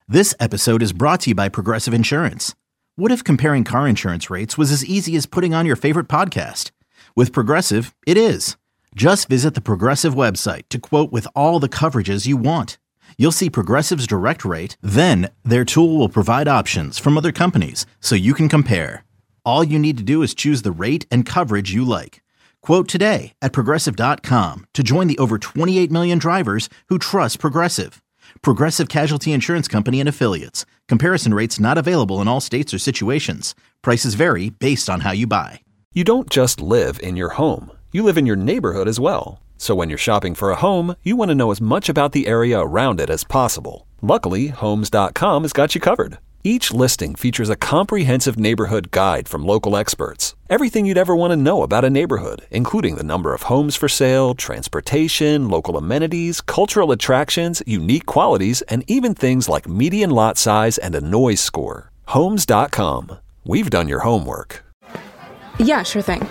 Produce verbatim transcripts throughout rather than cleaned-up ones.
This episode is brought to you by Progressive Insurance. What if comparing car insurance rates was as easy as putting on your favorite podcast? With Progressive, it is. Just visit the Progressive website to quote with all the coverages you want. You'll see Progressive's direct rate, then their tool will provide options from other companies so you can compare. All you need to do is choose the rate and coverage you like. Quote today at Progressive dot com to join the over twenty-eight million drivers who trust Progressive. Progressive Casualty Insurance Company and Affiliates. Comparison rates not available in all states or situations. Prices vary based on how you buy. You don't just live in your home. You live in your neighborhood as well. So when you're shopping for a home, you want to know as much about the area around it as possible. Luckily, Homes dot com has got you covered. Each listing features a comprehensive neighborhood guide from local experts. Everything you'd ever want to know about a neighborhood, including the number of homes for sale, transportation, local amenities, cultural attractions, unique qualities, and even things like median lot size and a noise score. Homes dot com. We've done your homework. Yeah, sure thing.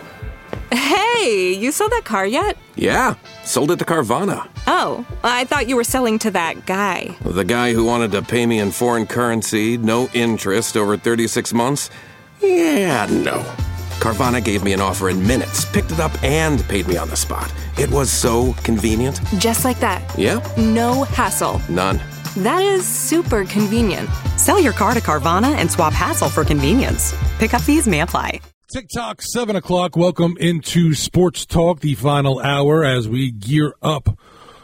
Hey, you sold that car yet? Yeah, sold it to Carvana. Oh, I thought you were selling to that guy. The guy who wanted to pay me in foreign currency, no interest, over thirty-six months? Yeah, no. Carvana gave me an offer in minutes, picked it up, and paid me on the spot. It was so convenient. Just like that. Yeah. No hassle. None. That is super convenient. Sell your car to Carvana and swap hassle for convenience. Pickup fees may apply. TikTok, seven o'clock. Welcome into Sports Talk, the final hour as we gear up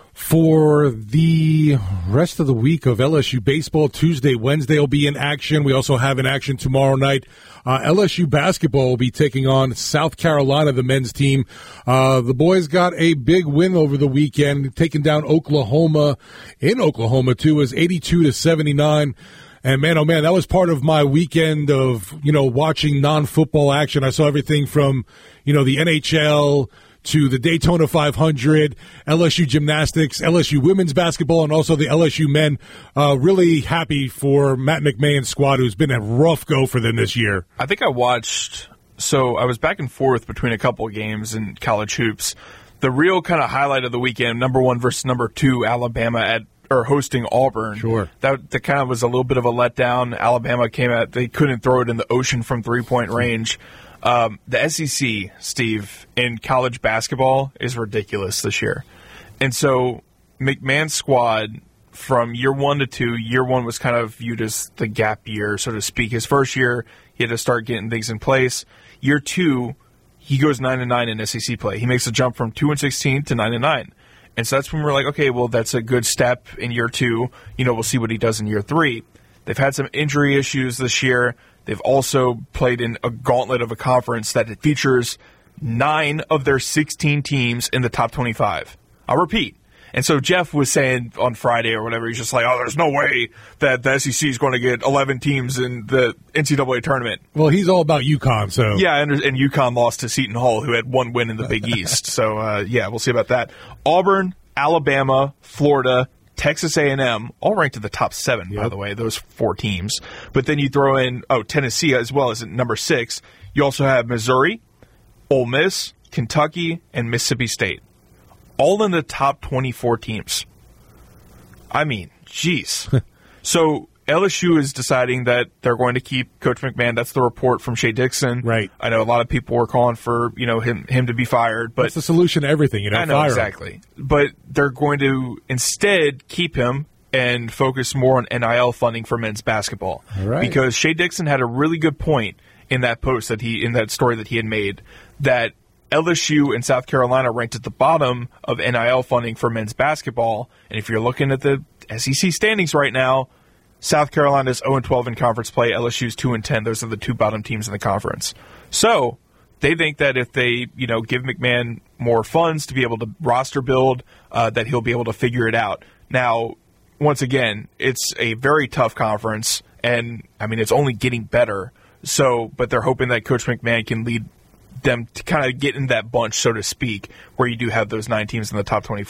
for the rest of the week of L S U baseball. Tuesday, Wednesday will be in action. We also have in action tomorrow night. Uh, L S U basketball will be taking on South Carolina, the men's team. Uh, the boys got a big win over the weekend, taking down Oklahoma in Oklahoma, too. It was eighty-two to seventy-nine. And, man, oh, man, that was part of my weekend of, you know, watching non-football action. I saw everything from, you know, the N H L to the Daytona five hundred, L S U gymnastics, L S U women's basketball, and also the L S U men. Uh, really happy for Matt McMahon's squad, who's been a rough go for them this year. I think I watched – so I was back and forth between a couple of games in college hoops. The real kind of highlight of the weekend, number one versus number two, Alabama at – or hosting Auburn. Sure. That, that kind of was a little bit of a letdown. Alabama came out, they couldn't throw it in the ocean from three-point range. Um, the S E C, Steve, in college basketball is ridiculous this year. And so McMahon's squad from year one to two, year one was kind of viewed as the gap year, so to speak. His first year, he had to start getting things in place. Year two, he goes nine and nine in S E C play. He makes a jump from two and sixteen to nine and nine. And so that's when we're like, okay, well, that's a good step in year two. You know, we'll see what he does in year three. They've had some injury issues this year. They've also played in a gauntlet of a conference that features nine of their sixteen teams in the top twenty-five. I'll repeat. And so Jeff was saying on Friday or whatever, he's just like, oh, there's no way that the S E C is going to get eleven teams in the N C double A tournament. Well, he's all about UConn, so. Yeah, and, and UConn lost to Seton Hall, who had one win in the Big East. So, uh, yeah, we'll see about that. Auburn, Alabama, Florida, Texas A and M, all ranked in the top seven, yep. By the way, those four teams. But then you throw in, oh, Tennessee as well as at number six. You also have Missouri, Ole Miss, Kentucky, and Mississippi State. All in the top twenty-four teams. I mean, geez. So L S U is deciding that they're going to keep Coach McMahon. That's the report from Shea Dixon. Right. I know a lot of people were calling for, you know, him him to be fired. But that's the solution to everything, you know, I know, fire exactly. him. But they're going to instead keep him and focus more on N I L funding for men's basketball. All right. Because Shea Dixon had a really good point in that post that he in that story that he had made, that L S U and South Carolina ranked at the bottom of N I L funding for men's basketball. And if you're looking at the S E C standings right now, South Carolina's oh and twelve in conference play, L S U's two and ten. Those are the two bottom teams in the conference. So they think that if they, you know, give McMahon more funds to be able to roster build, uh, that he'll be able to figure it out. Now, once again, it's a very tough conference, and I mean, it's only getting better. So, but they're hoping that Coach McMahon can lead them to kind of get in that bunch, so to speak, where you do have those nine teams in the top twenty-four.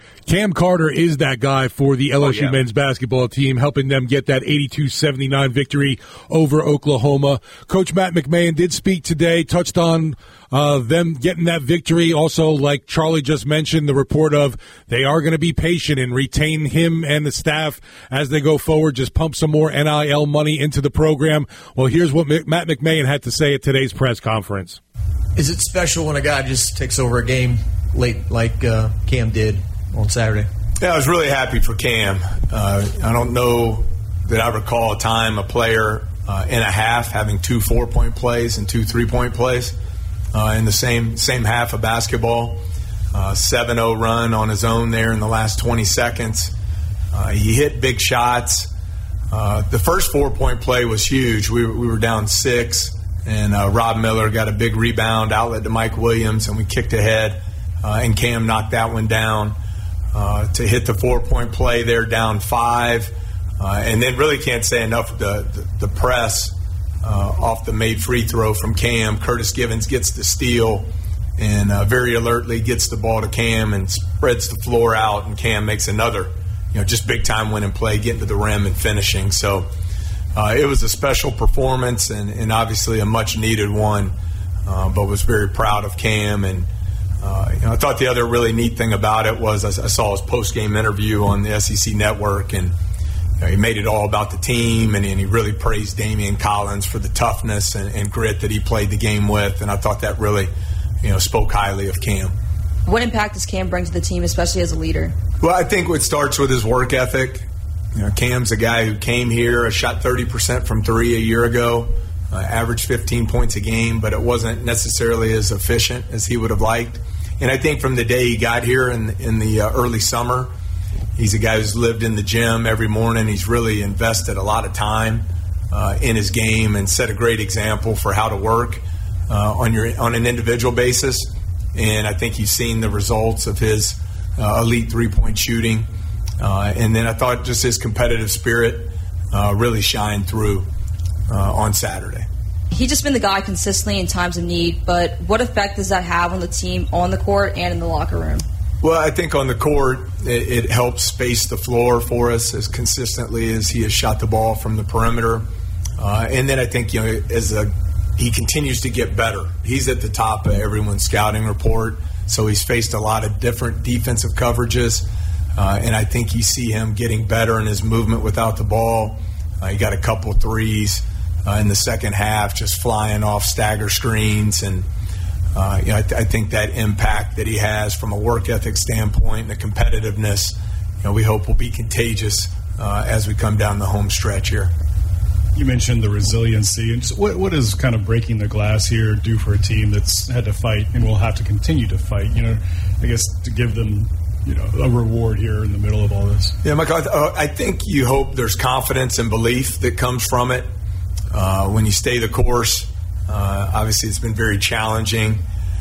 Cam Carter is that guy for the L S U oh, yeah. men's basketball team, helping them get that eighty-two seventy-nine victory over Oklahoma. Coach Matt McMahon did speak today, touched on uh, them getting that victory. Also, like Charlie just mentioned, the report of they are going to be patient and retain him and the staff as they go forward, just pump some more N I L money into the program. Well, here's what Matt McMahon had to say at today's press conference. Is it special when a guy just takes over a game late like uh, Cam did on Saturday? Yeah, I was really happy for Cam. Uh, I don't know that I recall a time a player uh, in a half having two four-point plays and two three-point plays uh, in the same same half of basketball. Uh, seven oh run on his own there in the last twenty seconds. Uh, he hit big shots. Uh, the first four-point play was huge. We, we were down six, and uh, Rob Miller got a big rebound, outlet to Mike Williams, and we kicked ahead, uh, and Cam knocked that one down. Uh, to hit the four-point play there down five. Uh, and then really can't say enough of the, the, the press uh, off the made free throw from Cam. Curtis Givens gets the steal and uh, very alertly gets the ball to Cam and spreads the floor out, and Cam makes another, you know, just big-time winning play, getting to the rim and finishing. So uh, it was a special performance and, and obviously a much-needed one, uh, but was very proud of Cam. And Uh, you know, I thought the other really neat thing about it was I, I saw his post-game interview on the S E C Network, and you know, he made it all about the team, and, and he really praised Damian Collins for the toughness and, and grit that he played the game with, and I thought that really, you know, spoke highly of Cam. What impact does Cam bring to the team, especially as a leader? Well, I think it starts with his work ethic. You know, Cam's a guy who came here, shot thirty percent from three a year ago, uh, averaged fifteen points a game, but it wasn't necessarily as efficient as he would have liked. And I think from the day he got here in, in the uh, early summer, he's a guy who's lived in the gym every morning. He's really invested a lot of time uh, in his game and set a great example for how to work uh, on your on an individual basis. And I think you've seen the results of his uh, elite three-point shooting. Uh, and then I thought just his competitive spirit uh, really shined through uh, on Saturday. He's just been the guy consistently in times of need, but what effect does that have on the team on the court and in the locker room? Well, I think on the court, it, it helps space the floor for us as consistently as he has shot the ball from the perimeter. Uh, and then I think, you know, as a, he continues to get better. He's at the top of everyone's scouting report, so he's faced a lot of different defensive coverages. Uh, and I think you see him getting better in his movement without the ball. Uh, he got a couple threes Uh, in the second half, just flying off stagger screens. And uh, you know, I, th- I think that impact that he has from a work ethic standpoint and the competitiveness, you know, we hope will be contagious uh, as we come down the home stretch here. You mentioned the resiliency. And so what, what does kind of breaking the glass here do for a team that's had to fight and will have to continue to fight? You know, I guess to give them, you know, a reward here in the middle of all this. Yeah, Michael, I, th- I think you hope there's confidence and belief that comes from it. Uh, when you stay the course, uh, obviously it's been very challenging.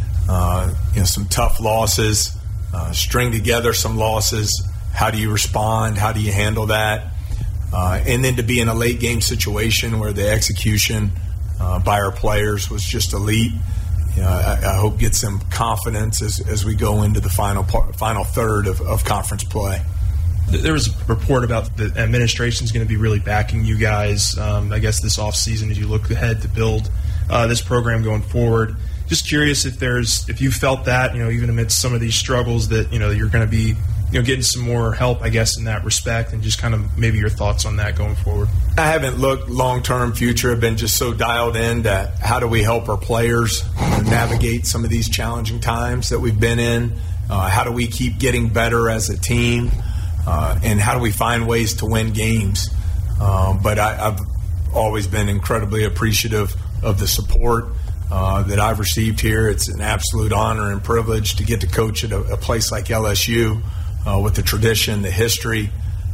Uh, you know, some tough losses, uh, string together some losses. How do you respond? How do you handle that? Uh, and then to be in a late game situation where the execution uh, by our players was just elite. You know, I, I hope gets some confidence as, as we go into the final part, final third of, of conference play. There was a report about the administration is going to be really backing you guys, um, I guess, this offseason as you look ahead to build uh, this program going forward. Just curious if there's if you felt that, you know, even amidst some of these struggles that, you know, you're going to be, you know, getting some more help, I guess, in that respect, and just kind of maybe your thoughts on that going forward. I haven't looked long-term future. I've been just so dialed in to how do we help our players navigate some of these challenging times that we've been in. Uh, how do we keep getting better as a team? Uh, and how do we find ways to win games? Um, but I, I've always been incredibly appreciative of the support uh, that I've received here. It's an absolute honor and privilege to get to coach at a, a place like L S U uh, with the tradition, the history,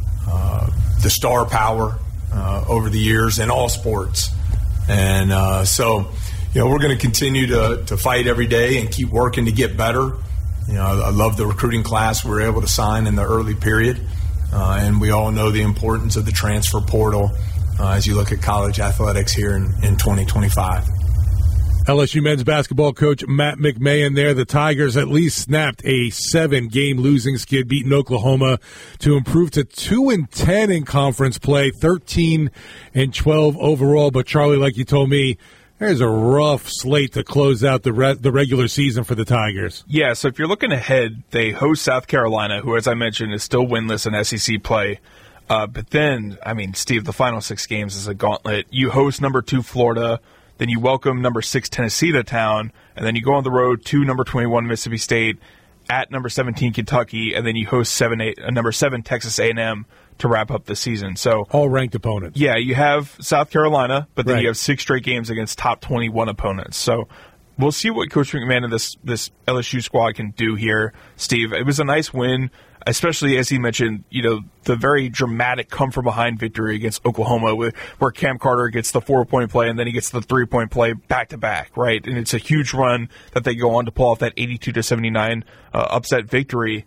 uh, the star power uh, over the years in all sports. And uh, so, you know, we're going to continue to, to fight every day and keep working to get better. You know, I love the recruiting class we were able to sign in the early period, uh, and we all know the importance of the transfer portal uh, as you look at college athletics here in, in twenty twenty-five. L S U men's basketball coach Matt McMahon there. The Tigers at least snapped a seven-game losing skid, beating Oklahoma to improve to two and ten in conference play, thirteen and twelve overall. But Charlie, like you told me, there's a rough slate to close out the re- the regular season for the Tigers. Yeah, so if you're looking ahead, they host South Carolina, who, as I mentioned, is still winless in S E C play. Uh, but then, I mean, Steve, the final six games is a gauntlet. You host number two Florida, then you welcome number six Tennessee to town, and then you go on the road to number twenty-one Mississippi State, at number seventeen Kentucky, and then you host seven, eight, uh, number seven Texas A and M to wrap up the season. So all ranked opponents. Yeah, you have South Carolina, but then Right. you have six straight games against top twenty-one opponents. So we'll see what Coach McMahon and this this L S U squad can do here, Steve. It was a nice win, especially as he mentioned, you know, the very dramatic come-from-behind victory against Oklahoma, with, where Cam Carter gets the four-point play and then he gets the three-point play back-to-back, right? And it's a huge run that they go on to pull off that eighty-two to seventy-nine uh, upset victory.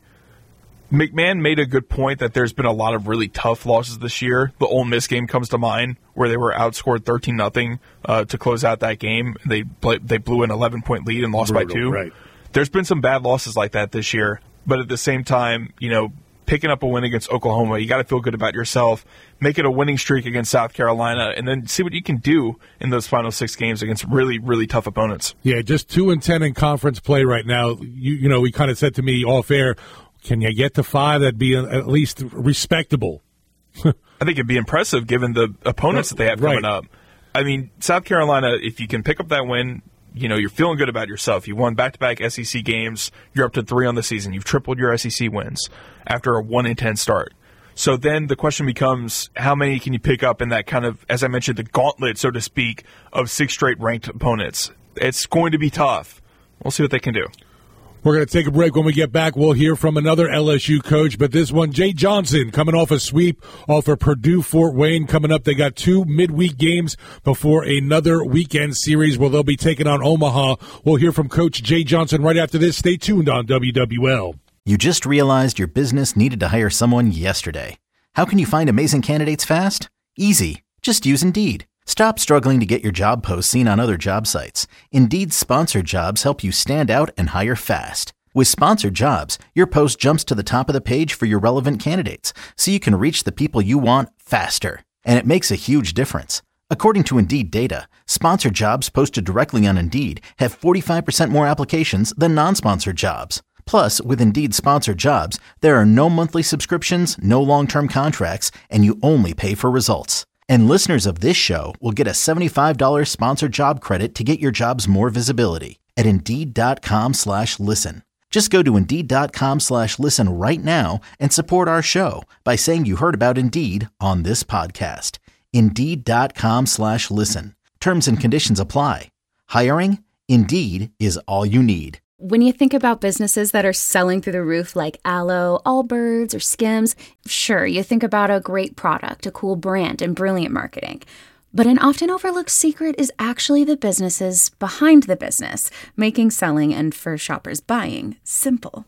McMahon made a good point that there's been a lot of really tough losses this year. The Ole Miss game comes to mind, where they were outscored thirteen nothing uh, to close out that game. They they blew an eleven-point lead and lost Brutal, by two. right. There's been some bad losses like that this year, but at the same time, you know, picking up a win against Oklahoma, you got to feel good about yourself. Make it a winning streak against South Carolina, and then see what you can do in those final six games against really, really tough opponents. Yeah, just two and ten in conference play right now. You you know, he kind of said to me off air, can you get to five? That'd be at least respectable. I think it'd be impressive given the opponents that they have coming Right. up. I mean, South Carolina, if you can pick up that win, you know, you're feeling good about yourself. You won back-to-back S E C games. You're up to three on the season. You've tripled your S E C wins after a one and ten start. So then the question becomes, how many can you pick up in that kind of, as I mentioned, the gauntlet, so to speak, of six straight ranked opponents? It's going to be tough. We'll see what they can do. We're going to take a break. When we get back, we'll hear from another L S U coach, but this one, Jay Johnson, coming off a sweep off of Purdue Fort Wayne. Coming up, they got two midweek games before another weekend series where they'll be taking on Omaha. We'll hear from Coach Jay Johnson right after this. Stay tuned on W W L. You just realized your business needed to hire someone yesterday. How can you find amazing candidates fast? Easy. Just use Indeed. Stop struggling to get your job posts seen on other job sites. Indeed's sponsored jobs help you stand out and hire fast. With sponsored jobs, your post jumps to the top of the page for your relevant candidates, so you can reach the people you want faster. And it makes a huge difference. According to Indeed data, sponsored jobs posted directly on Indeed have forty-five percent more applications than non-sponsored jobs. Plus, with Indeed sponsored jobs, there are no monthly subscriptions, no long-term contracts, and you only pay for results. And listeners of this show will get a seventy-five dollars sponsored job credit to get your jobs more visibility at Indeed.com slash listen. Just go to Indeed.com slash listen right now and support our show by saying you heard about Indeed on this podcast. Indeed.com slash listen. Terms and conditions apply. Hiring? Indeed is all you need. When you think about businesses that are selling through the roof like Aloe, Allbirds, or Skims, sure, you think about a great product, a cool brand, and brilliant marketing. But an often overlooked secret is actually the businesses behind the business, making selling and for shoppers buying simple.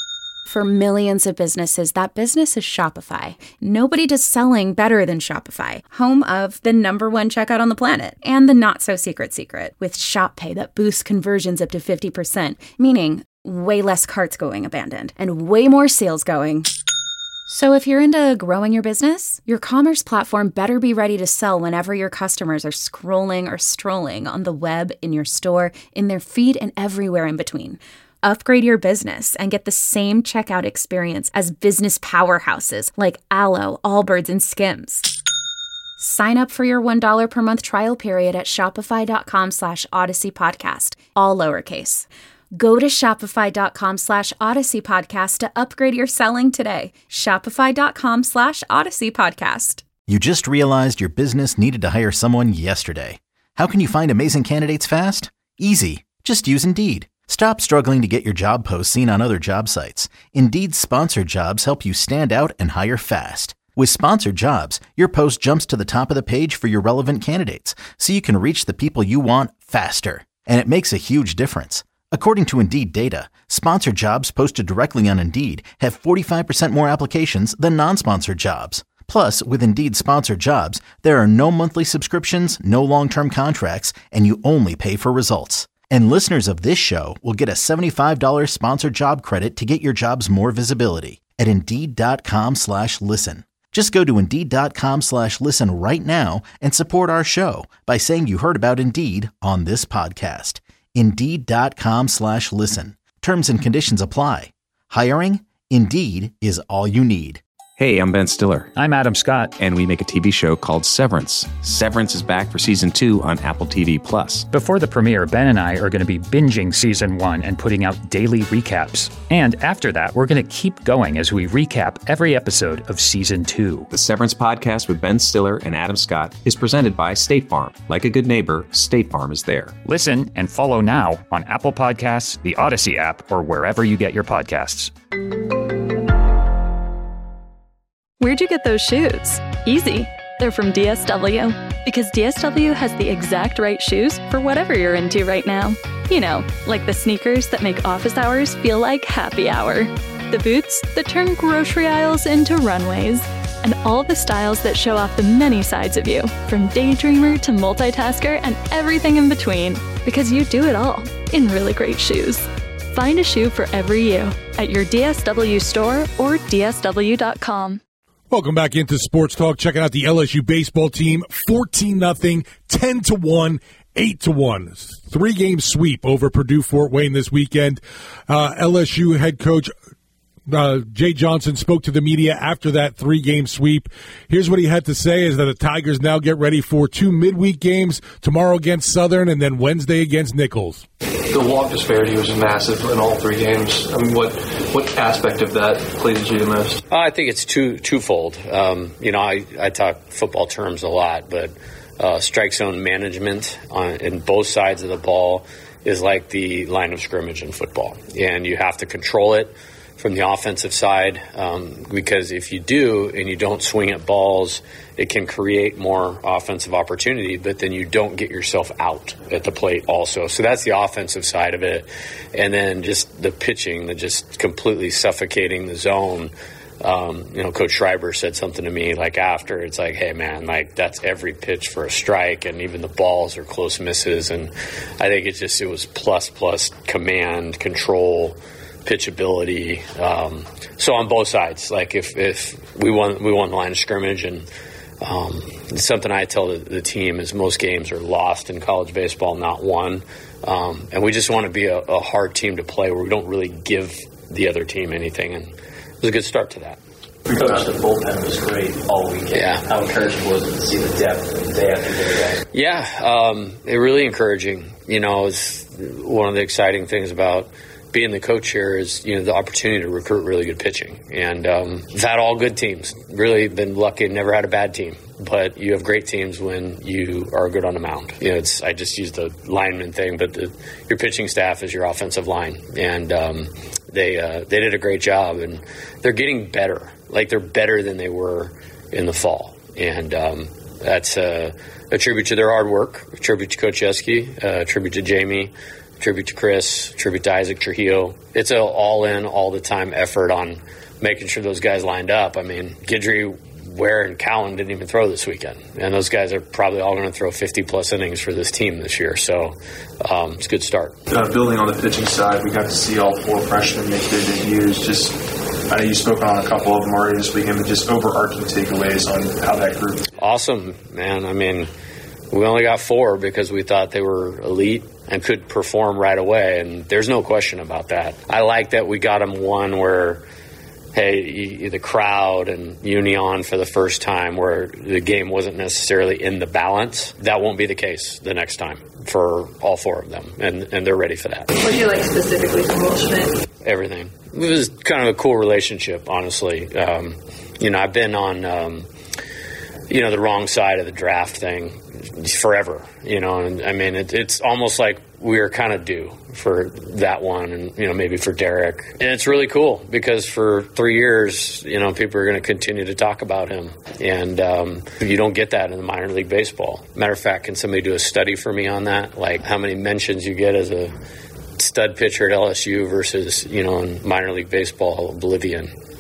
For millions of businesses, that business is Shopify. Nobody does selling better than Shopify, home of the number one checkout on the planet, and the not-so-secret secret, with Shop Pay that boosts conversions up to fifty percent, meaning way less carts going abandoned, and way more sales going. So if you're into growing your business, your commerce platform better be ready to sell whenever your customers are scrolling or strolling on the web, in your store, in their feed, and everywhere in between. Upgrade your business and get the same checkout experience as business powerhouses like Aloe, Allbirds, and Skims. Sign up for your one dollar per month trial period at shopify.com slash Odyssey Podcast, all lowercase. Go to shopify.com slash Odyssey Podcast to upgrade your selling today. Shopify.com slash Odyssey Podcast. You just realized your business needed to hire someone yesterday. How can you find amazing candidates fast? Easy. Just use Indeed. Stop struggling to get your job posts seen on other job sites. Indeed's sponsored jobs help you stand out and hire fast. With sponsored jobs, your post jumps to the top of the page for your relevant candidates, so you can reach the people you want faster. And it makes a huge difference. According to Indeed data, sponsored jobs posted directly on Indeed have forty-five percent more applications than non-sponsored jobs. Plus, with Indeed Sponsored Jobs, there are no monthly subscriptions, no long-term contracts, and you only pay for results. And listeners of this show will get a seventy-five dollars sponsored job credit to get your jobs more visibility at Indeed.com slash listen. Just go to Indeed.com slash listen right now and support our show by saying you heard about Indeed on this podcast. Indeed.com slash listen. Terms and conditions apply. Hiring? Indeed is all you need. Hey, I'm Ben Stiller. I'm Adam Scott. And we make a T V show called Severance. Severance is back for season two on Apple T V Plus. Before the premiere, Ben and I are going to be binging season one and putting out daily recaps. And after that, we're going to keep going as we recap every episode of season two. The Severance podcast with Ben Stiller and Adam Scott is presented by State Farm. Like a good neighbor, State Farm is there. Listen and follow now on Apple Podcasts, the Odyssey app, or wherever you get your podcasts. Where'd you get those shoes? Easy. They're from D S W. Because D S W has the exact right shoes for whatever you're into right now. You know, like the sneakers that make office hours feel like happy hour. The boots that turn grocery aisles into runways. And all the styles that show off the many sides of you, from daydreamer to multitasker and everything in between. Because you do it all in really great shoes. Find a shoe for every you at your D S W store or D S W dot com. Welcome back into Sports Talk. Checking out the L S U baseball team. fourteen nothing, ten to one, eight to one. Three-game sweep over Purdue Fort Wayne this weekend. Uh, L S U head coach uh, Jay Johnson spoke to the media after that three-game sweep. Here's what he had to say is that the Tigers now get ready for two midweek games, tomorrow against Southern and then Wednesday against Nichols. The walk disparity was massive in all three games. I mean, what what aspect of that pleases you the most? I think it's two twofold. Um, you know, I, I talk football terms a lot, but uh, strike zone management on in both sides of the ball is like the line of scrimmage in football, and you have to control it from the offensive side, um, because if you do and you don't swing at balls, it can create more offensive opportunity, but then you don't get yourself out at the plate also. So that's the offensive side of it. And then just the pitching, the just completely suffocating the zone. Um, you know, Coach Schreiber said something to me like after, it's like, hey man, like that's every pitch for a strike, and even the balls are close misses. And I think it's just, it was plus plus command, control, pitchability. Um, so on both sides, like if, if we won, we won the line of scrimmage, and um, it's something I tell the, the team is most games are lost in college baseball, not won. Um, and we just want to be a, a hard team to play where we don't really give the other team anything. And it was a good start to that. Coach, the bullpen was great all weekend. Yeah. How encouraging was it to see the depth day after day? Yeah, um, it really encouraging. You know, it's one of the exciting things about being the coach here is, you know, the opportunity to recruit really good pitching. And um, we've had all good teams. Really been lucky and never had a bad team. But you have great teams when you are good on the mound. You know, it's I just used the lineman thing, but the, your pitching staff is your offensive line. And um, they uh, they did a great job. And they're getting better. Like, they're better than they were in the fall. And um, that's uh, a tribute to their hard work, a tribute to Coach Yeski, uh, a tribute to Jamie, tribute to Chris, tribute to Isaac Trujillo. It's an all-in, all-the-time effort on making sure those guys lined up. I mean, Guidry, Ware, and Cowan didn't even throw this weekend. And those guys are probably all going to throw fifty-plus innings for this team this year. So um, it's a good start. Uh, building on the pitching side, we got to see all four freshmen make their debuts. Just, I know you spoke on a couple of them already this weekend, but just overarching takeaways on how that group. Awesome, man. I mean, we only got four because we thought they were elite and could perform right away, and there's no question about that. I like that we got them one where, hey, the crowd and Union for the first time where the game wasn't necessarily in the balance. That won't be the case the next time for all four of them, and, and they're ready for that. What do you like specifically from Will Schmidt? Everything. It was kind of a cool relationship, honestly. Um, you know, I've been on, um, you know, the wrong side of the draft thing forever, you know, and I mean, it, it's almost like we were kind of due for that one, and, you know, maybe for Derek. And it's really cool because for three years, you know, people are going to continue to talk about him. And um, you don't get that in the minor league baseball. Matter of fact, can somebody do a study for me on that? Like how many mentions you get as a stud pitcher at L S U versus, you know, in minor league baseball, oblivion.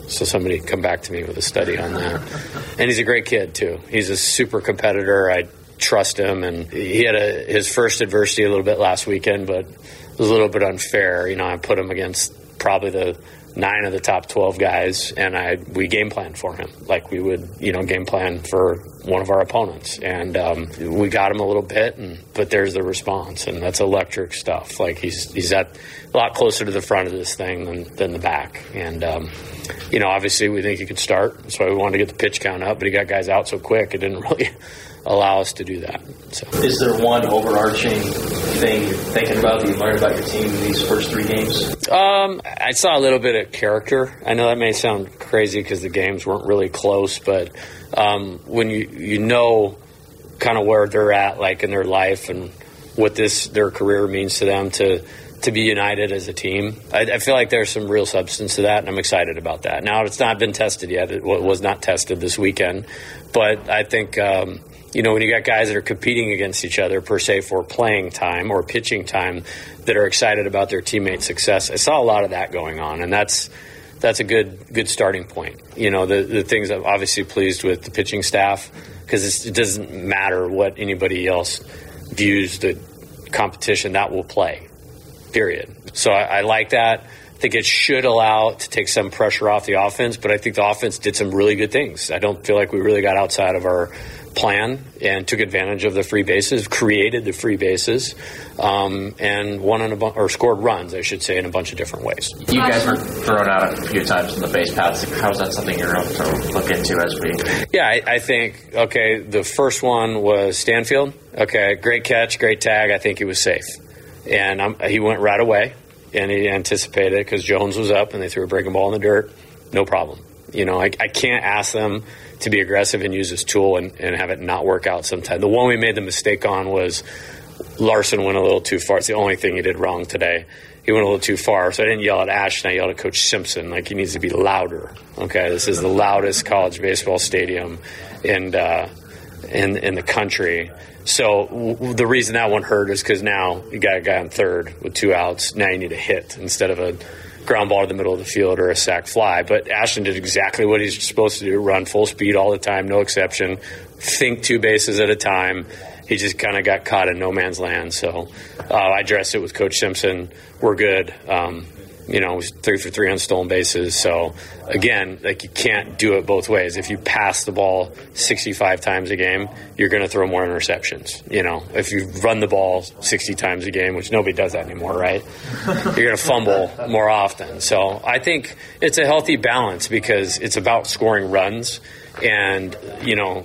So somebody come back to me with a study on that. And he's a great kid, too. He's a super competitor. I trust him. And he had a, his first adversity a little bit last weekend, but it was a little bit unfair. You know, I put him against probably the nine of the top twelve guys, and I we game planned for him like we would, you know, game plan for one of our opponents. And um, we got him a little bit, and but there's the response, and that's electric stuff. Like he's he's at a lot closer to the front of this thing than, than the back. And, um, you know, obviously we think he could start. That's why we wanted to get the pitch count up, but he got guys out so quick it didn't really allow us to do that. So. Is there one overarching thing you're thinking about that you learned about your team in these first three games? Um, I saw a little bit of character. I know that may sound crazy because the games weren't really close, but um, when you you know kind of where they're at, like in their life and what this their career means to them to to be united as a team, I, I feel like there's some real substance to that, and I'm excited about that. Now, it's not been tested yet. It was not tested this weekend, but I think um, you know, when you got guys that are competing against each other per se for playing time or pitching time that are excited about their teammates' success, I saw a lot of that going on, and that's that's a good good starting point. You know, the, the things I'm obviously pleased with the pitching staff, because it doesn't matter what anybody else views the competition, that will play, period. So I, I like that. I think it should allow to take some pressure off the offense, but I think the offense did some really good things. I don't feel like we really got outside of our plan and took advantage of the free bases, created the free bases, um, and won in a bu- or scored runs, I should say, in a bunch of different ways. You guys were thrown out a few times in the base paths. How is that something you're going to look into as we? Yeah, I, I think, okay, the first one was Stanfield. Okay, great catch, great tag. I think he was safe. And um, he went right away, and he anticipated it because Jones was up and they threw a breaking ball in the dirt. No problem. You know, I, I can't ask them to be aggressive and use this tool and, and have it not work out sometime. The one we made the mistake on was Larson went a little too far. It's the only thing he did wrong today. He went a little too far, so I didn't yell at Ashton. I yelled at Coach Simpson. Like, he needs to be louder. Okay, this is the loudest college baseball stadium in, uh, in, in the country. So w- the reason that one hurt is because now you got a guy on third with two outs. Now you need a hit instead of a ground ball to the middle of the field or a sac fly. But Ashton did exactly what he's supposed to do, run full speed all the time, no exception, think two bases at a time. He just kind of got caught in no man's land. So uh, I addressed it with Coach Simpson. We're good. Um, you know, it was three for three on stolen bases. So, again, like, you can't do it both ways. If you pass the ball sixty-five times a game, you're going to throw more interceptions. You know, if you run the ball sixty times a game, which nobody does that anymore, right? You're going to fumble more often. So I think it's a healthy balance because it's about scoring runs. And, you know,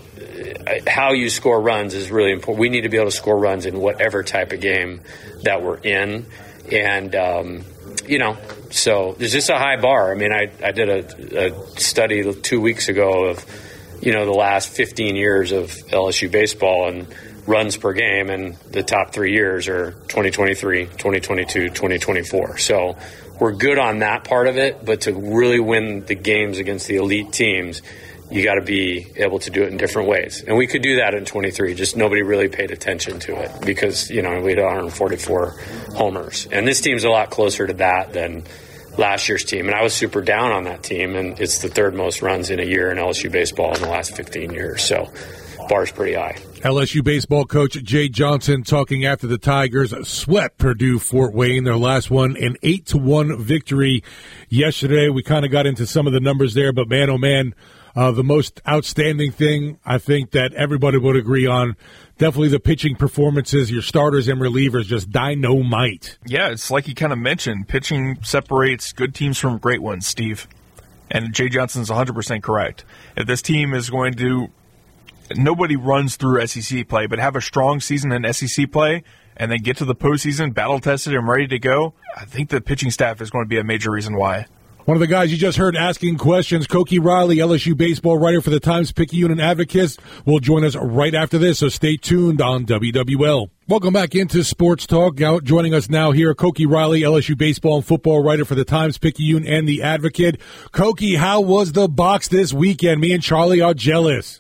how you score runs is really important. We need to be able to score runs in whatever type of game that we're in. And, um, you know, so there's just a high bar. I mean, I, I did a, a study two weeks ago of, you know, the last fifteen years of L S U baseball and runs per game, and the top three years are twenty twenty-three, twenty twenty-two, twenty twenty-four. So we're good on that part of it, but to really win the games against the elite teams, you got to be able to do it in different ways. And we could do that in twenty-three, just nobody really paid attention to it because, you know, we had one hundred forty-four homers. And this team's a lot closer to that than last year's team. And I was super down on that team, and it's the third most runs in a year in L S U baseball in the last fifteen years. So bar's pretty high. L S U baseball coach Jay Johnson talking after the Tigers swept Purdue Fort Wayne, their last one, an eight to one victory yesterday. We kind of got into some of the numbers there, but man, oh man, Uh, the most outstanding thing, I think, that everybody would agree on, definitely the pitching performances. Your starters and relievers just dynamite. Yeah, it's like you kind of mentioned. Pitching separates good teams from great ones, Steve. And Jay Johnson's one hundred percent correct. If this team is going to – nobody runs through S E C play, but have a strong season in S E C play and then get to the postseason, battle-tested and ready to go, I think the pitching staff is going to be a major reason why. One of the guys you just heard asking questions, Koki Riley, L S U baseball writer for the Times-Picayune and Advocate, will join us right after this, so stay tuned on W W L. Welcome back into Sports Talk. Out joining us now here, Koki Riley, L S U baseball and football writer for the Times-Picayune and the Advocate. Koki, how was the box this weekend? Me and Charlie are jealous.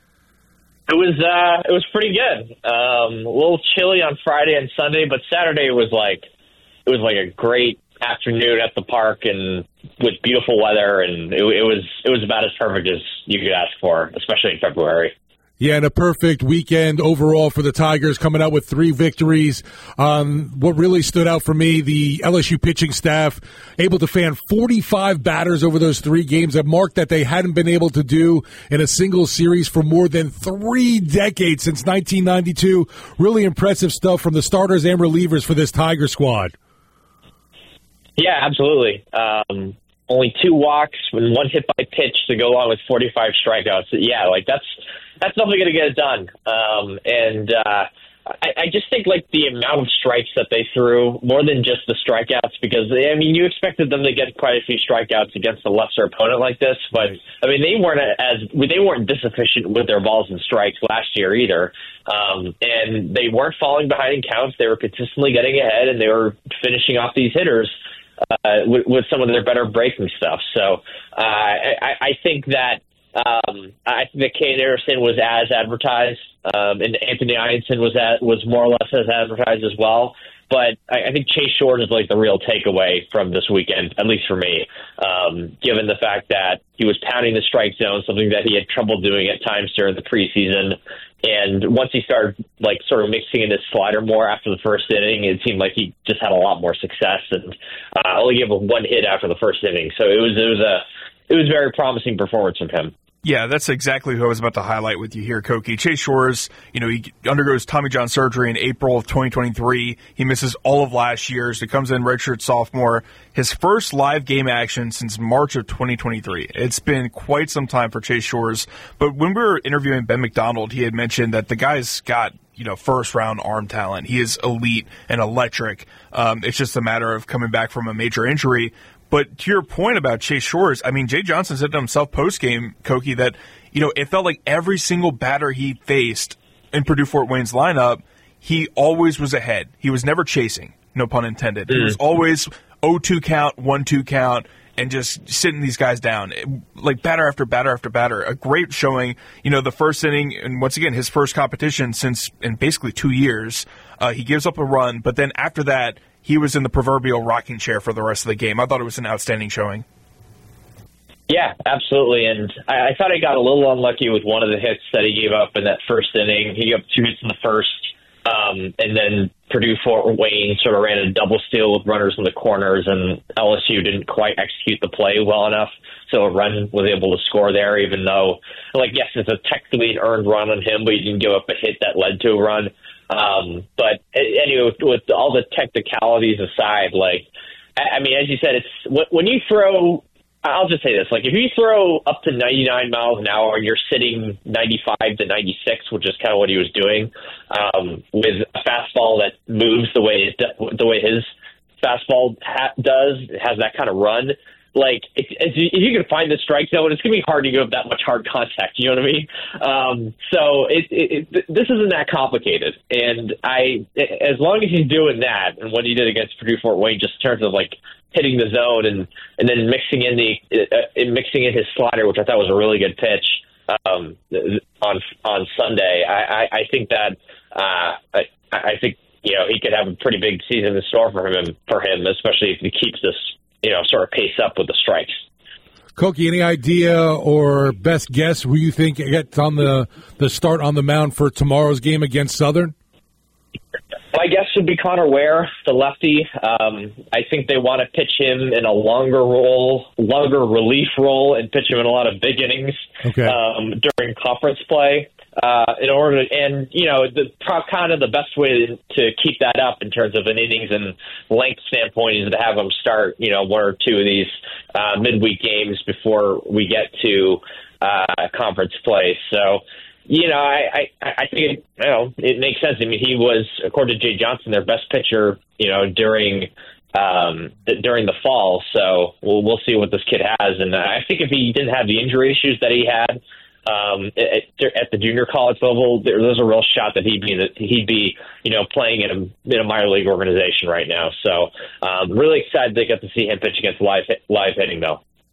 It was uh, it was pretty good. Um, a little chilly on Friday and Sunday, but Saturday was like it was like a great afternoon at the park and with beautiful weather, and it, it was it was about as perfect as you could ask for, especially in February. Yeah, and a perfect weekend overall for the Tigers, coming out with three victories. Um, what really stood out for me, the L S U pitching staff able to fan forty-five batters over those three games, a mark that they hadn't been able to do in a single series for more than three decades, since nineteen ninety-two. Really impressive stuff from the starters and relievers for this Tiger squad. Yeah, absolutely. Um, only two walks and one hit by pitch to go along with forty-five strikeouts. Yeah, like that's that's definitely going to get it done. Um, and uh, I, I just think like the amount of strikes that they threw, more than just the strikeouts, because I mean you expected them to get quite a few strikeouts against a lesser opponent like this, but I mean they weren't as they weren't this efficient with their balls and strikes last year either. Um, and they weren't falling behind in counts. They were consistently getting ahead, and they were finishing off these hitters Uh, with, with some of their better breaking stuff. So uh, I, I think that um, I think that Kane Anderson was as advertised, um, and Anthony Ianson was at, was more or less as advertised as well. But I, I think Chase Short is like the real takeaway from this weekend, at least for me, um, given the fact that he was pounding the strike zone, something that he had trouble doing at times during the preseason. And once he started like sort of mixing in his slider more after the first inning, it seemed like he just had a lot more success, and uh, only gave him one hit after the first inning. So it was it was a it was a very promising performance from him. Yeah, that's exactly who I was about to highlight with you here, Koki. Chase Shores, you know, he undergoes Tommy John surgery in April of twenty twenty-three. He misses all of last year, so he comes in redshirt sophomore. His first live game action since March of twenty twenty-three. It's been quite some time for Chase Shores. But when we were interviewing Ben McDonald, he had mentioned that the guy's got, you know, first-round arm talent. He is elite and electric. Um, it's just a matter of coming back from a major injury. But to your point about Chase Shores, I mean, Jay Johnson said to himself post-game, Koki, that, you know, it felt like every single batter he faced in Purdue Fort Wayne's lineup, he always was ahead. He was never chasing, no pun intended. Mm. He was always oh two count, one two count, and just sitting these guys down, like batter after batter after batter. A great showing, you know, the first inning, and once again, his first competition since in basically two years. Uh, he gives up a run, but then after that, he was in the proverbial rocking chair for the rest of the game. I thought it was an outstanding showing. Yeah, absolutely. And I, I thought he got a little unlucky with one of the hits that he gave up in that first inning. He gave up two hits in the first, um, and then Purdue Fort Wayne sort of ran a double steal with runners in the corners, and L S U didn't quite execute the play well enough. So a run was able to score there, even though, like, yes, it's a technically an earned run on him, but he didn't give up a hit that led to a run. Um, but anyway, with, with all the technicalities aside, like, I, I mean, as you said, it's when you throw, I'll just say this, like, if you throw up to ninety-nine miles an hour and you're sitting ninety-five to ninety-six, which is kind of what he was doing, um, with a fastball that moves the way, the way his fastball ha- does, has that kind of run, like, if, if you, if you can find the strike zone, it's going to be hard to give up that much hard contact. You know what I mean? Um, so it, it, it, this isn't that complicated. And I, as long as he's doing that, and what he did against Purdue Fort Wayne, just in terms of like hitting the zone and, and then mixing in the uh, mixing in his slider, which I thought was a really good pitch um, on on Sunday. I, I, I think that uh, I, I think you know he could have a pretty big season in store for him for him, especially if he keeps this, you know, sort of pace up with the strikes. Koki, any idea or best guess who you think gets on the, the start on the mound for tomorrow's game against Southern? My guess would be Connor Ware, the lefty. Um, I think they want to pitch him in a longer role, longer relief role, and pitch him in a lot of big innings okay. um, during conference play. Uh, in order to, and you know, the kind of the best way to keep that up in terms of an innings and length standpoint is to have them start, you know, one or two of these uh, midweek games before we get to uh, conference play. So, you know, I, I, I think it, you know, it makes sense. I mean, he was, according to Jay Johnson, their best pitcher, you know, during um, during the fall. So we'll we'll see what this kid has, and I think if he didn't have the injury issues that he had Um, at, at the junior college level, there, there's a real shot that he'd be he'd be you know playing in a in a minor league organization right now. So um, really excited to get to see him pitch against live live hitting though.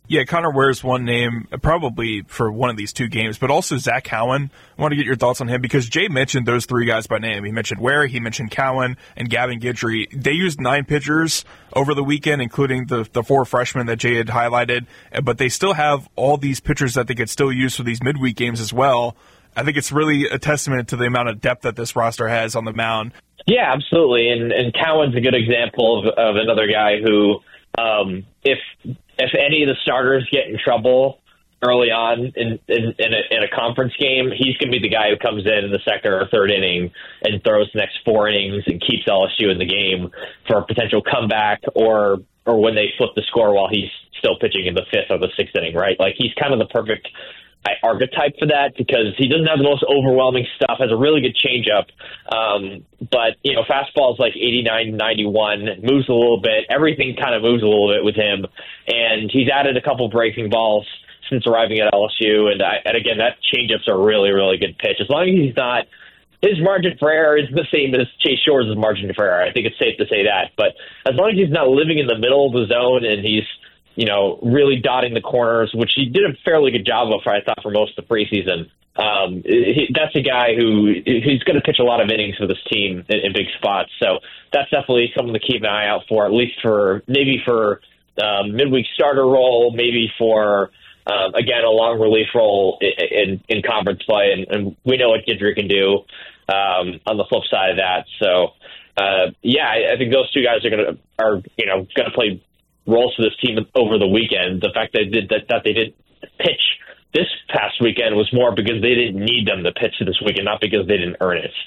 Yeah, Connor wears one name probably for one of these two games, but also Zach Cowan. I want to get your thoughts on him because Jay mentioned those three guys by name. He mentioned Ware, he mentioned Cowan, and Gavin Guidry. They used nine pitchers over the weekend, including the, the four freshmen that Jay had highlighted, but they still have all these pitchers that they could still use for these midweek games as well. I think it's really a testament to the amount of depth that this roster has on the mound. Yeah, absolutely. And, and Cowan's a good example of, of another guy who, um, if if any of the starters get in trouble early on in in, in, a, in a conference game, he's going to be the guy who comes in in the second or third inning and throws the next four innings and keeps L S U in the game for a potential comeback or or when they flip the score while he's still pitching in the fifth or the sixth inning, right? Like, he's kind of the perfect archetype for that because he doesn't have the most overwhelming stuff, has a really good changeup, um, but, you know, fastball is like eighty-nine, ninety-one, moves a little bit. Everything kind of moves a little bit with him, and he's added a couple breaking balls since arriving at L S U, and, I, and again, that changeup's a really, really good pitch. As long as he's not, his margin for error is the same as Chase Shores' margin for error. I think it's safe to say that, but as long as he's not living in the middle of the zone and he's, you know, really dotting the corners, which he did a fairly good job of, I thought, for most of the preseason. Um, he, that's a guy who he's going to pitch a lot of innings for this team in, in big spots. So that's definitely something to keep an eye out for, at least for maybe for um, midweek starter role, maybe for, um, again, a long relief role in, in, in conference play. And, and we know what Guidry can do um, on the flip side of that. So, uh, yeah, I, I think those two guys are going to, are, you know, going to play roles for this team over the weekend. The fact that they did that, that they didn't pitch this past weekend was more because they didn't need them to pitch this weekend, not because they didn't earn it.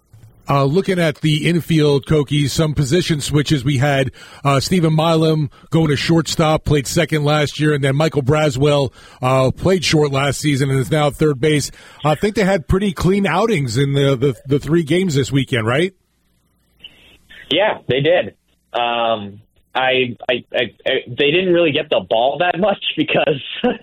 Uh, looking at the infield, Koki, some position switches. We had uh, Stephen Milam going to shortstop, played second last year, and then Michael Braswell uh, played short last season and is now third base. I think they had pretty clean outings in the, the, the three games this weekend, right? Yeah, they did. Um, I, I, I, I, they didn't really get the ball that much because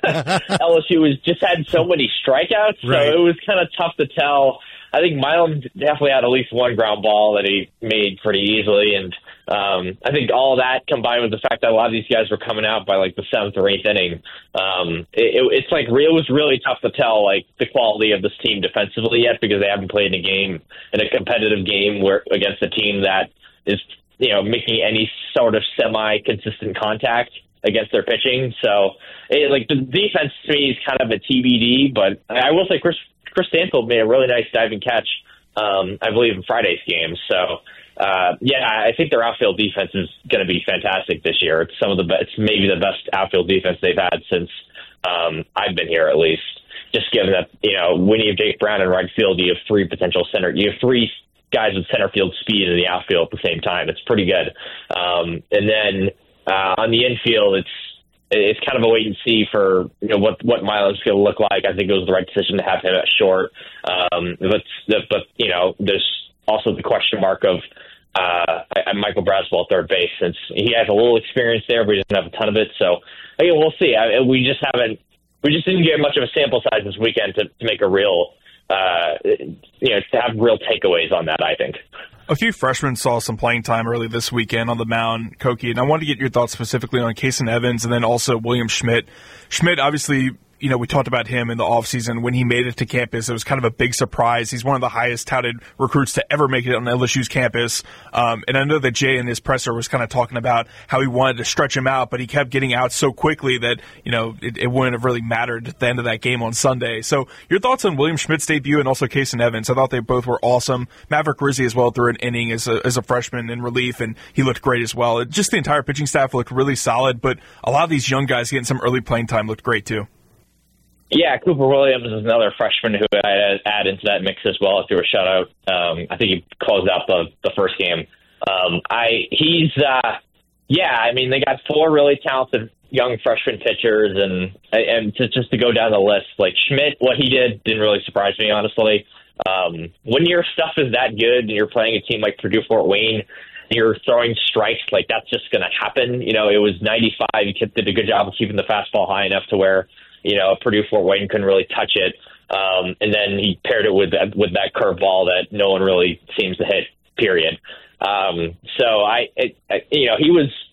L S U was just had so many strikeouts, so right. It was kind of tough to tell. I think Milam definitely had at least one ground ball that he made pretty easily, and um, I think all of that combined with the fact that a lot of these guys were coming out by like the seventh or eighth inning, um, it, it, it's like it was really tough to tell like the quality of this team defensively yet because they haven't played in a game in a competitive game where against a team that is, you know, making any sort of semi-consistent contact against their pitching. So, it, like, the defense to me is kind of a T B D, but I will say Chris Chris Stanfield made a really nice diving catch, um, I believe, in Friday's game. So, uh, yeah, I think their outfield defense is going to be fantastic this year. It's some of the best, it's maybe the best outfield defense they've had since um, I've been here, at least. Just given that, you know, when you have Jake Brown in right field, you have three potential center, you have three guys with center field speed in the outfield at the same time. It's pretty good. Um, and then uh, on the infield, it's it's kind of a wait and see for, you know, what what Milam's going to look like. I think it was the right decision to have him at short. Um, but but you know, there's also the question mark of uh, Michael Braswell at third base, since he has a little experience there, but he doesn't have a ton of it. So again, we'll see. I, we just haven't we just didn't get much of a sample size this weekend to, to make a real. Uh, you know, to have real takeaways on that, I think. A few freshmen saw some playing time early this weekend on the mound, Koki, and I wanted to get your thoughts specifically on Kason Evans and then also William Schmidt. Schmidt, obviously, you know, we talked about him in the offseason. When he made it to campus, it was kind of a big surprise. He's one of the highest touted recruits to ever make it on L S U's campus. Um, and I know that Jay in his presser was kind of talking about how he wanted to stretch him out, but he kept getting out so quickly that, you know, it, it wouldn't have really mattered at the end of that game on Sunday. So your thoughts on William Schmidt's debut and also Kason Evans? I thought they both were awesome. Maverick Rizzi as well threw an inning as a, as a freshman in relief, and he looked great as well. It, just the entire pitching staff looked really solid, but a lot of these young guys getting some early playing time looked great too. Yeah, Cooper Williams is another freshman who I add into that mix as well. Through a shutout, um, I think he closed out the the first game. Um, I he's uh, yeah, I mean they got four really talented young freshman pitchers, and and to, just to go down the list, like Schmidt, what he did didn't really surprise me, honestly. Um, when your stuff is that good and you're playing a team like Purdue Fort Wayne, you're throwing strikes, like that's just going to happen. You know, it was ninety-five. You did a good job of keeping the fastball high enough to where, you know, Purdue Fort Wayne couldn't really touch it. Um, and then he paired it with that, with that curveball that no one really seems to hit, period. Um, so I, it, I, you know, he was, I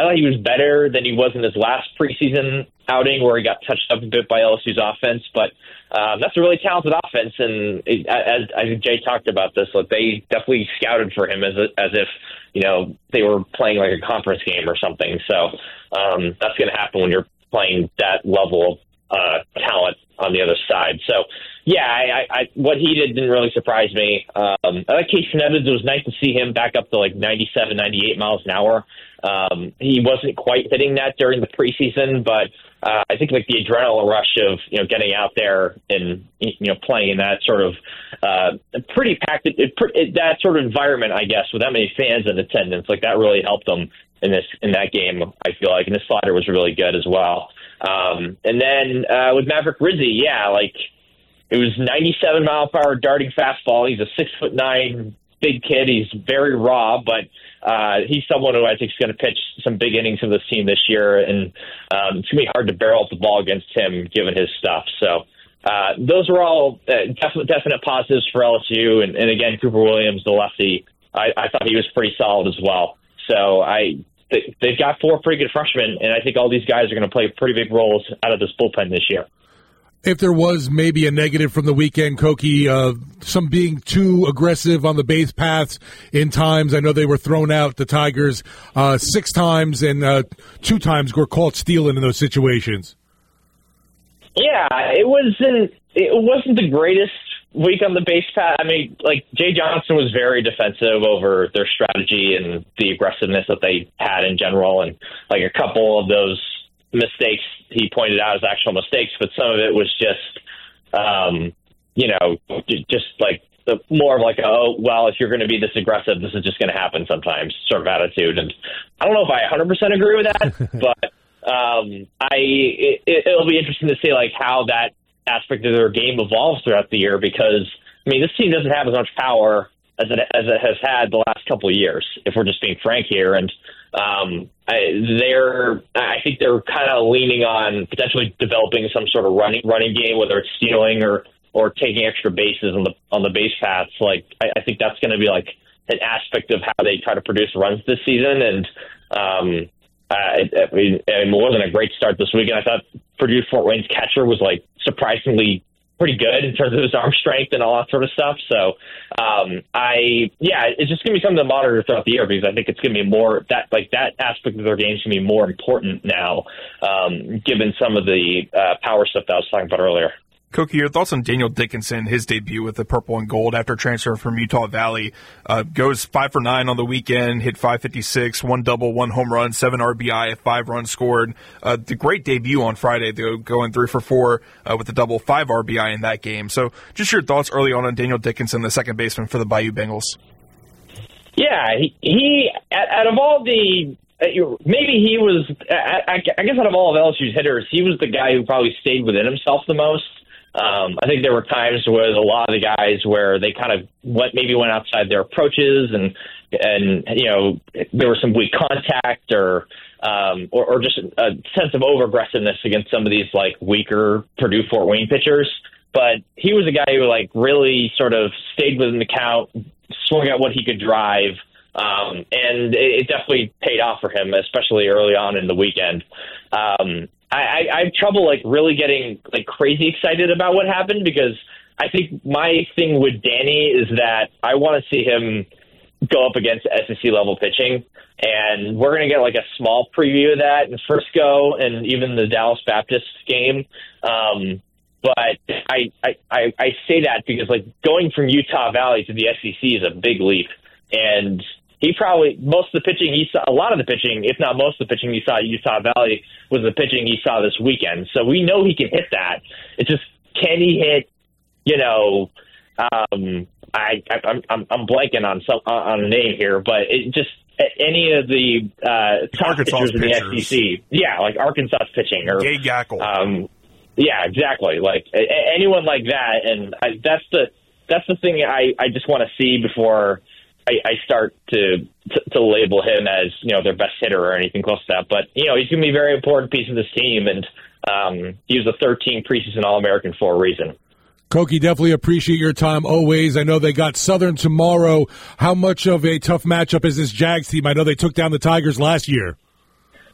thought he was better than he was in his last preseason outing where he got touched up a bit by L S U's offense. But um, that's a really talented offense, and it, as I think Jay talked about this, like they definitely scouted for him as a, as if you know they were playing like a conference game or something. So um, that's going to happen when you're playing that level of uh, talent on the other side. So yeah, I, I, what he did didn't really surprise me. Um, I like Casey Evans. It was nice to see him back up to like ninety-seven, ninety-eight miles an hour. Um, he wasn't quite hitting that during the preseason, but uh, I think like the adrenaline rush of you know getting out there and you know playing in that sort of uh, pretty packed it, it, that sort of environment, I guess, with that many fans in attendance, like that really helped him in this in that game. I feel like, and the slider was really good as well. Um, and then uh, with Maverick Rizzi, yeah, like it was ninety-seven mile per hour darting fastball. He's a six foot nine big kid. He's very raw, but uh, he's someone who I think is going to pitch some big innings for this team this year, and um, it's going to be hard to barrel up the ball against him given his stuff. So uh, those are all uh, definite, definite positives for L S U. And, and again, Cooper Williams, the lefty, I, I thought he was pretty solid as well. So I they, they've got four pretty good freshmen, and I think all these guys are going to play pretty big roles out of this bullpen this year. If there was maybe a negative from the weekend, Koki, uh, some being too aggressive on the base paths in times. I know they were thrown out, the Tigers, uh, six times, and uh, two times were caught stealing in those situations. Yeah, it wasn't. It wasn't the greatest week on the base path. I mean, like Jay Johnson was very defensive over their strategy and the aggressiveness that they had in general, and like a couple of those mistakes he pointed out as actual mistakes, but some of it was just, um, you know, just like the more of like, oh, well, if you're going to be this aggressive, this is just going to happen sometimes sort of attitude. And I don't know if I one hundred percent agree with that, but um, I it, it'll be interesting to see like how that aspect of their game evolves throughout the year, because I mean, this team doesn't have as much power as it as it has had the last couple of years, if we're just being frank here. And um, I, they're, I think they're kind of leaning on potentially developing some sort of running running game, whether it's stealing or, or taking extra bases on the on the base paths. Like I, I think that's going to be like an aspect of how they try to produce runs this season. And um, I, I mean, it wasn't a great start this weekend. I thought Purdue Fort Wayne's catcher was like surprisingly pretty good in terms of his arm strength and all that sort of stuff. So, um, I, yeah, it's just going to be something to monitor throughout the year, because I think it's going to be more that, like that aspect of their game is going to be more important now, um, given some of the uh, power stuff that I was talking about earlier. Koki, your thoughts on Daniel Dickinson, his debut with the purple and gold after transfer from Utah Valley? Uh, goes five for nine on the weekend, hit five fifty-six, one double, one home run, seven R B I, five runs scored. Uh, the great debut on Friday, though, going three for four uh, with a double, five R B I in that game. So just your thoughts early on on Daniel Dickinson, the second baseman for the Bayou Bengals. Yeah, he, he out of all the maybe he was, I, I guess out of all of L S U's hitters, he was the guy who probably stayed within himself the most. Um, I think there were times with a lot of the guys where they kind of went, maybe went outside their approaches, and and you know there was some weak contact or um, or, or just a sense of over aggressiveness against some of these like weaker Purdue Fort Wayne pitchers. But he was a guy who like really sort of stayed within the count, swung at what he could drive. Um, and it, it definitely paid off for him, especially early on in the weekend. Um, I, I, I have trouble like really getting like crazy excited about what happened, because I think my thing with Danny is that I want to see him go up against S E C level pitching, and we're going to get like a small preview of that in Frisco and even the Dallas Baptist game. Um, but I, I, I, I say that because like going from Utah Valley to the S E C is a big leap, and he probably, most of the pitching he saw, a lot of the pitching, if not most of the pitching he saw at Utah Valley was the pitching he saw this weekend. So we know he can hit that. It's just, can he hit, you know, um, I, I, I'm, I'm blanking on some, on a name here, but it just, any of the uh, top pitchers in the S E C. Yeah, like Arkansas pitching. Or Gay Gackle. Um, yeah, exactly. Like a, anyone like that. And I, that's the, that's the thing I, I just want to see before I, I start to, to to label him as, you know, their best hitter or anything close to that. But, you know, he's going to be a very important piece of this team, and um, he was a thirteen preseason All-American for a reason. Koki, definitely appreciate your time always. I know they got Southern tomorrow. How much of a tough matchup is this Jags team? I know they took down the Tigers last year.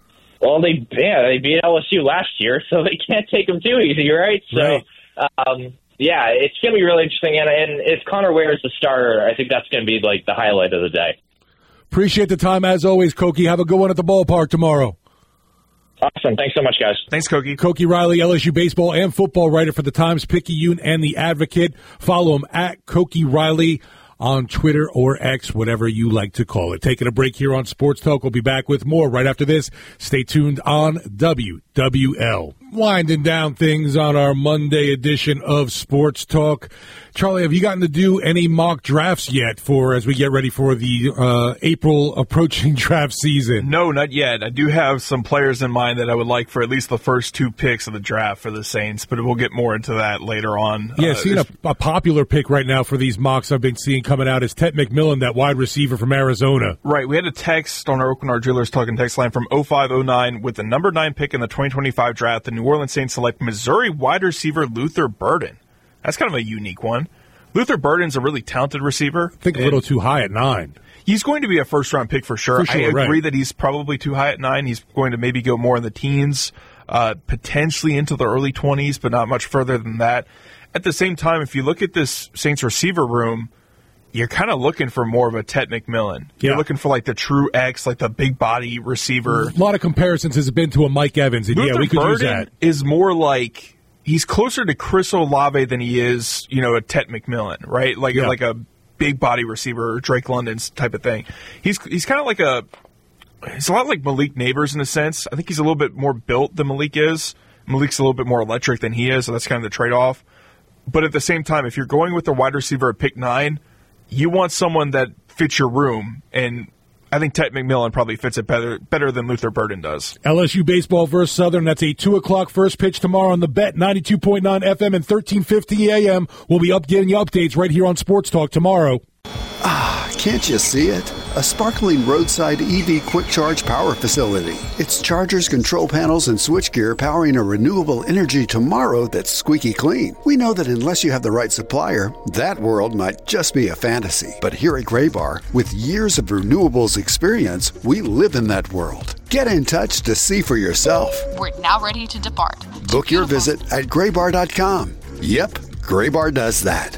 Well, they yeah they beat L S U last year, so they can't take them too easy, right? So, right. Um, yeah, it's going to be really interesting. And, and if Connor Ware is the starter, I think that's going to be like the highlight of the day. Appreciate the time as always, Koki. Have a good one at the ballpark tomorrow. Awesome. Thanks so much, guys. Thanks, Koki. Koki Riley, L S U baseball and football writer for the Times-Picayune and the Advocate. Follow him at Koki Riley on Twitter or X, whatever you like to call it. Taking a break here on Sports Talk. We'll be back with more right after this. Stay tuned on W W L. Winding down things on our Monday edition of Sports Talk. Charlie, have you gotten to do any mock drafts yet for as we get ready for the uh, April approaching draft season? No, not yet. I do have some players in mind that I would like for at least the first two picks of the draft for the Saints, but we'll get more into that later on. Yeah, uh, seeing a, a popular pick right now for these mocks I've been seeing coming out is Ted McMillan, that wide receiver from Arizona. Right. We had a text on our Oakland Our Jewelers Talking text line from oh five oh nine with the number nine pick in the twenty twenty-five draft. The New Orleans Saints select Missouri wide receiver Luther Burden. That's kind of a unique one. Luther Burden's a really talented receiver. I think a little too high at nine. He's going to be a first-round pick for sure. For sure, I agree right. that he's probably too high at nine. He's going to maybe go more in the teens, uh, potentially into the early twenties, but not much further than that. At the same time, if you look at this Saints receiver room, you're kind of looking for more of a Ted McMillan. You're Yeah. looking for like the true X, like the big body receiver. A lot of comparisons has been to a Mike Evans, and Luther yeah, we could Burden use that. is more like he's closer to Chris Olave than he is, you know, a Ted McMillan, right? Like Yeah. like a big body receiver, Drake London's type of thing. He's he's kind of like a he's a lot like Malik Neighbors in a sense. I think he's a little bit more built than Malik is. Malik's a little bit more electric than he is, so that's kind of the trade-off. But at the same time, if you're going with the wide receiver at pick nine, you want someone that fits your room, and I think Ted McMillan probably fits it better better than Luther Burden does. L S U baseball versus Southern. That's a two o'clock first pitch tomorrow on the Bet, ninety-two point nine F M and thirteen fifty A M. We'll be up getting you updates right here on Sports Talk tomorrow. Ah, can't you see it? A sparkling roadside E V quick charge power facility. It's chargers, control panels, and switchgear powering a renewable energy tomorrow that's squeaky clean. We know that unless you have the right supplier, that world might just be a fantasy. But here at Graybar, with years of renewables experience, we live in that world. Get in touch to see for yourself. We're now ready to depart. Book your visit at graybar dot com. Yep, Graybar does that.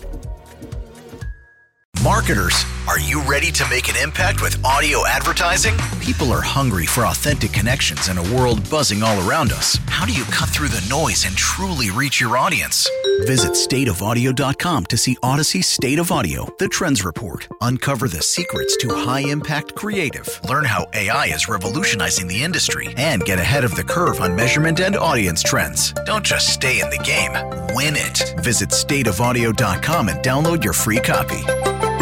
Marketers, are you ready to make an impact with audio advertising? People are hungry for authentic connections in a world buzzing all around us. How do you cut through the noise and truly reach your audience? Visit state of audio dot com to see Odyssey State of Audio, the Trends Report. Uncover the secrets to high-impact creative. Learn how A I is revolutionizing the industry and get ahead of the curve on measurement and audience trends. Don't just stay in the game. Win it. Visit state of audio dot com and download your free copy.